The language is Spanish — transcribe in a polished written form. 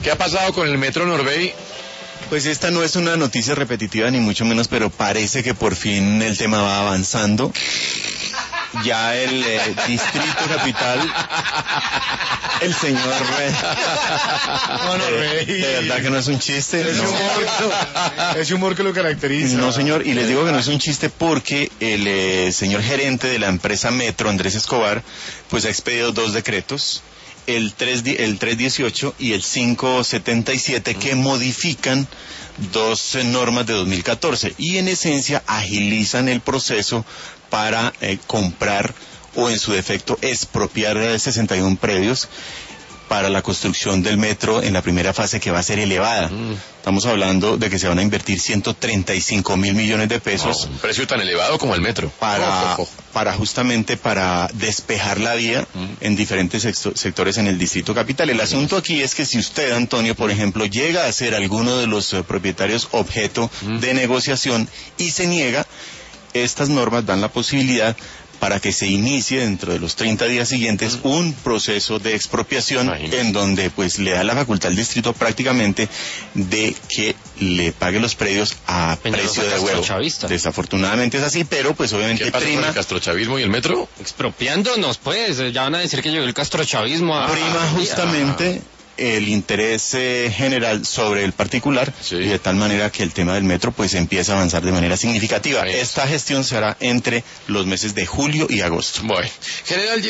¿Qué ha pasado con el metro Norvey? Pues esta no es una noticia repetitiva ni mucho menos, pero parece que por fin el tema va avanzando. Ya el Distrito Capital, el señor... de verdad que no es un chiste. Es humor que lo caracteriza. No, señor, y les digo que no es un chiste porque el señor gerente de la empresa Metro, Andrés Escobar, pues ha expedido dos decretos, el 318 y el 577, que modifican dos normas de 2014 y en esencia agilizan el proceso para comprar o en su defecto expropiar 61 predios para la construcción del metro en la primera fase, que va a ser elevada. Estamos hablando de que se van a invertir 135 mil millones de pesos. Un precio tan elevado como el metro. Para justamente para despejar la vía en diferentes sectores en el Distrito Capital. El asunto aquí es que si usted, Antonio, por ejemplo, llega a ser alguno de los propietarios objeto de negociación y se niega, estas normas dan la posibilidad para que se inicie dentro de los 30 días siguientes un proceso de expropiación. Imagínate. En donde pues le da la facultad al distrito prácticamente de que le pague los predios a precio de huevo. Desafortunadamente es así, pero pues obviamente ¿qué pasa con el castrochavismo y el metro? Expropiándonos, pues, ya van a decir que llegó el castrochavismo prima justamente el interés general sobre el particular, sí. Y de tal manera que el tema del metro pues empieza a avanzar de manera significativa. Esta gestión se hará entre los meses de julio y agosto. Bueno, General